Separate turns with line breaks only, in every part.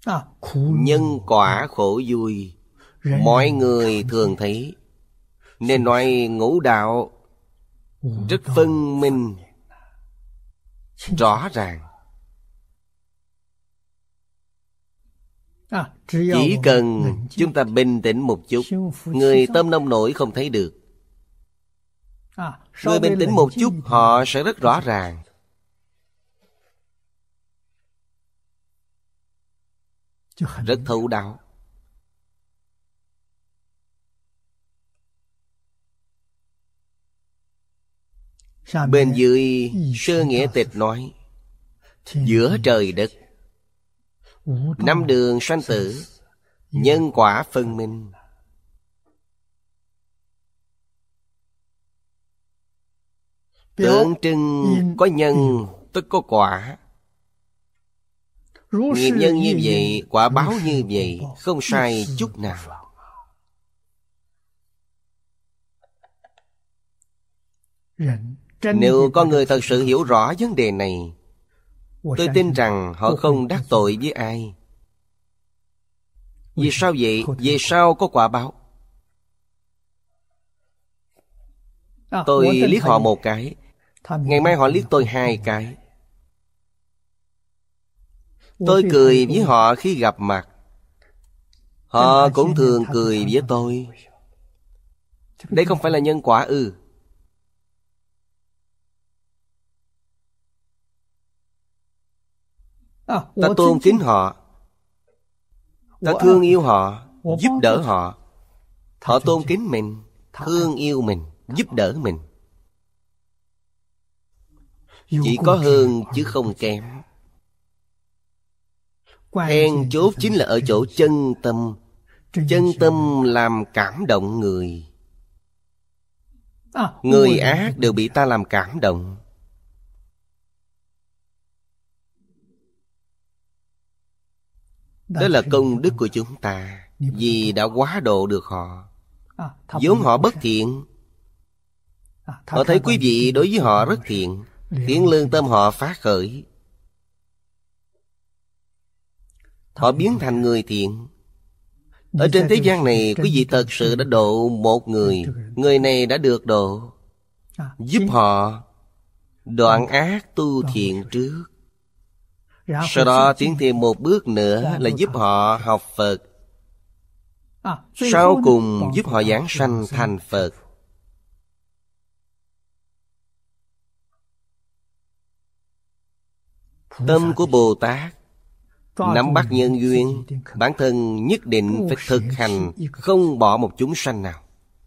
Nhân quả khổ vui mọi người thường thấy, nên nói ngũ đạo rất phân minh, rõ ràng. Chỉ cần chúng ta bình tĩnh một chút, người tâm nông nổi không thấy được. Người bình tĩnh một chút, họ sẽ rất rõ ràng. Rất thấu đáo. Bên dưới Sơ Nghĩa Tịch nói, giữa trời đất, năm đường sanh tử, nhân quả phân minh. Tượng trưng có nhân tức có quả. Nghiệp nhân như vậy, quả báo như vậy, không sai chút nào. Nếu có người thật sự hiểu rõ vấn đề này, tôi tin rằng họ không đắc tội với ai. Vì sao vậy? Vì sao có quả báo? Tôi liếc họ một cái, ngày mai họ liếc tôi 2 cái. Tôi cười với họ khi gặp mặt, họ cũng thường cười với tôi. Đây không phải là nhân quả ư? Ta tôn kính họ, ta thương yêu họ, giúp đỡ họ. Họ tôn kính mình, thương yêu mình, giúp đỡ mình. Chỉ có hơn chứ không kém. Then chốt chính là ở chỗ chân tâm. Chân tâm làm cảm động người. Người ác đều bị ta làm cảm động. Đó là công đức của chúng ta, vì đã quá độ được họ. Vốn họ bất thiện, họ thấy quý vị đối với họ rất thiện, khiến lương tâm họ phát khởi. Họ biến thành người thiện. Ở trên thế gian này, quý vị thật sự đã độ một người, người này đã được độ. Giúp họ đoạn ác tu thiện trước. Sau đó tiến thêm một bước nữa là giúp họ học Phật. Sau cùng giúp họ giảng sanh thành Phật. Tâm của Bồ Tát nắm bắt nhân duyên, bản thân nhất định phải thực hành, không bỏ một chúng sanh nào.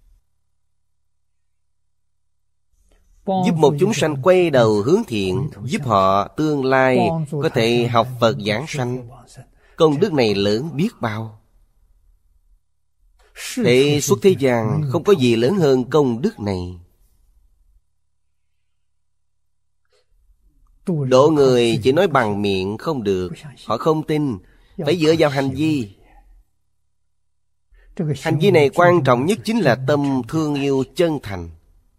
Giúp một chúng sanh quay đầu hướng thiện, giúp họ tương lai có thể học Phật giảng sanh. Công đức này lớn biết bao. Thế suốt thế gian không có gì lớn hơn công đức này. Độ người chỉ nói bằng miệng không được, họ không tin, phải dựa vào hành vi. Hành vi này quan trọng nhất chính là tâm thương yêu chân thành.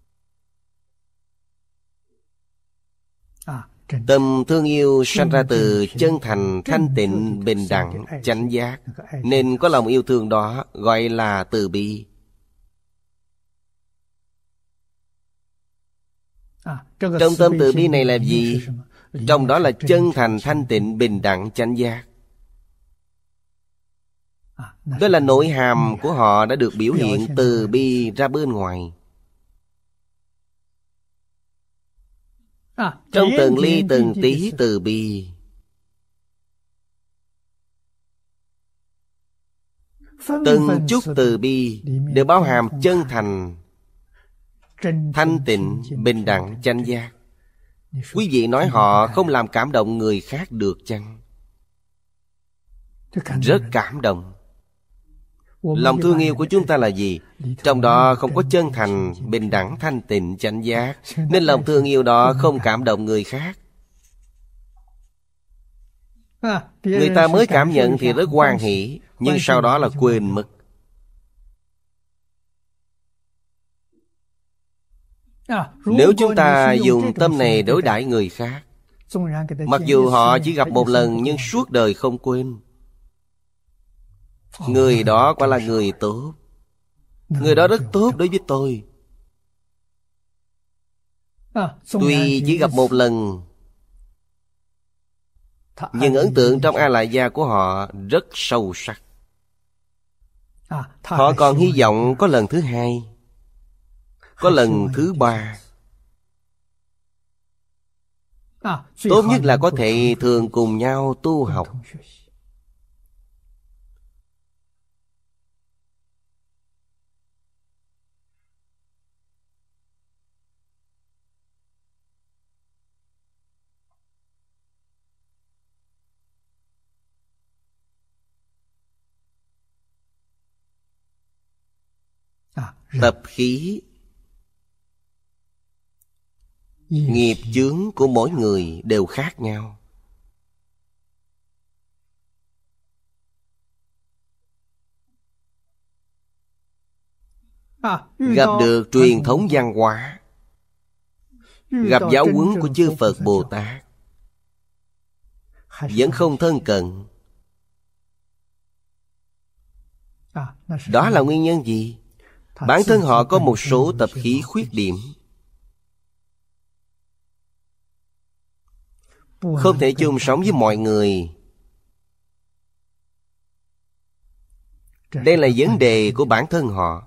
Tâm thương yêu sanh ra từ chân thành, thanh tịnh, bình đẳng, chánh giác, nên có lòng yêu thương đó gọi là từ bi. Trong tâm từ bi này là gì? Trong đó là chân thành, thanh tịnh, bình đẳng, chánh giác. Đó là nội hàm của họ đã được biểu hiện từ bi ra bên ngoài. Trong từng ly từng tí từ bi. Từng chút từ bi đều bao hàm chân thành, thanh tịnh, bình đẳng, chánh giác. Quý vị nói họ không làm cảm động người khác được chăng? Rất cảm động. Lòng thương yêu của chúng ta là gì? Trong đó không có chân thành, bình đẳng, thanh tịnh, chánh giác, nên lòng thương yêu đó không cảm động người khác. Người ta mới cảm nhận thì rất hoan hỷ, nhưng sau đó là quên mất. Nếu chúng ta dùng tâm này đối đãi người khác, mặc dù họ chỉ gặp một lần nhưng suốt đời không quên, Người đó quả là người tốt. Người đó rất tốt đối với tôi. Tuy chỉ gặp một lần, nhưng ấn tượng trong A Lại Gia của họ rất sâu sắc. Họ còn hy vọng có lần thứ hai, có lần thứ ba. Tốt nhất là có thể thường cùng nhau tu học. Tập khí, nghiệp chướng của mỗi người đều khác nhau. Gặp được truyền thống văn hóa, gặp giáo huấn của chư Phật Bồ Tát, vẫn không thân cận. Đó là nguyên nhân gì? Bản thân họ có một số tập khí khuyết điểm, không thể chung sống với mọi người. Đây là vấn đề của bản thân họ.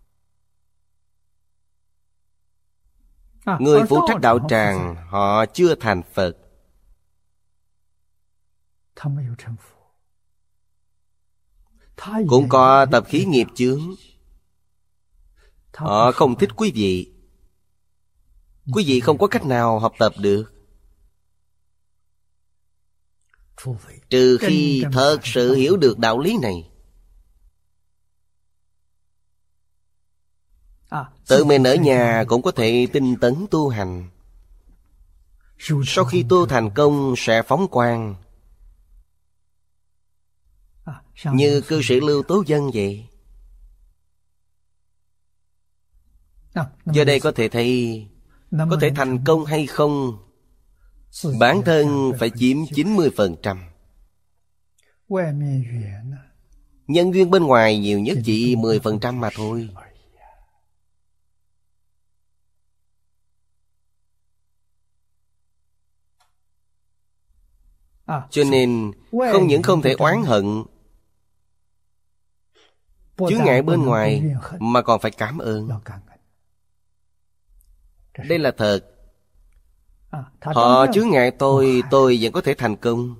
Người phụ trách đạo tràng, họ chưa thành Phật. Cũng có tập khí nghiệp chướng. Họ không thích quý vị. Quý vị không có cách nào học tập được, trừ khi thật sự hiểu được đạo lý này. Tự mình ở nhà cũng có thể tinh tấn tu hành. Sau khi tu thành công sẽ phóng quang, như cư sĩ Lưu Tố Dân vậy. Giờ đây có thể thấy, có thể thành công hay không, bản thân phải chiếm 90%. Nhân duyên bên ngoài nhiều nhất chỉ 10% mà thôi. Cho nên không những không thể oán hận chướng ngại bên ngoài, mà còn phải cảm ơn. Đây là thật. Họ chướng ngại tôi vẫn có thể thành công.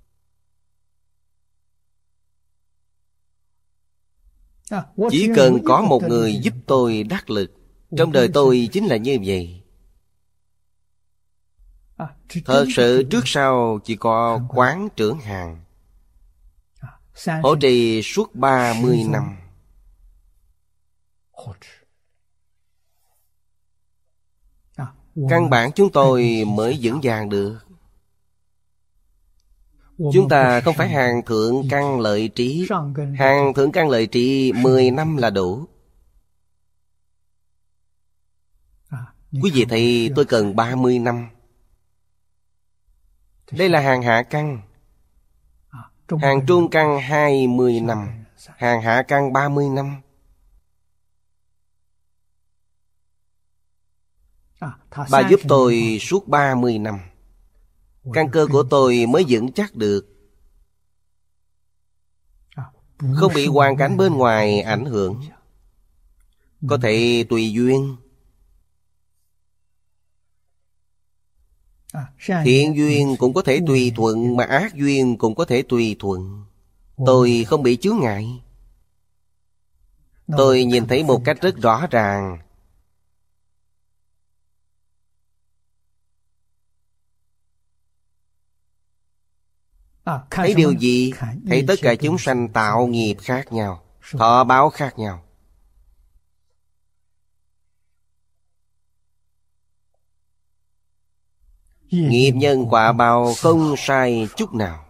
Chỉ cần có một người giúp tôi đắc lực. Trong đời tôi chính là như vậy. Thật sự trước sau chỉ có Quán Trưởng Hàng, hộ trì suốt 30 năm. Căn bản chúng tôi mới vững vàng được. Chúng ta không phải hàng thượng căn lợi trí. Hàng thượng căn lợi trí 10 năm là đủ. Quý vị thấy tôi cần 30 năm. Đây là hàng hạ căn. Hàng trung căn 20 năm. Hàng hạ căn 30 năm. Bà giúp tôi suốt 30 năm. Căn cơ của tôi mới vững chắc được, không bị hoàn cảnh bên ngoài ảnh hưởng. Có thể tùy duyên. Thiện duyên cũng có thể tùy thuận, mà ác duyên cũng có thể tùy thuận. Tôi không bị chướng ngại. Tôi nhìn thấy một cách rất rõ ràng. Thấy điều gì? Thấy tất cả chúng sanh tạo nghiệp khác nhau, thọ báo khác nhau. Nghiệp nhân quả báo không sai chút nào.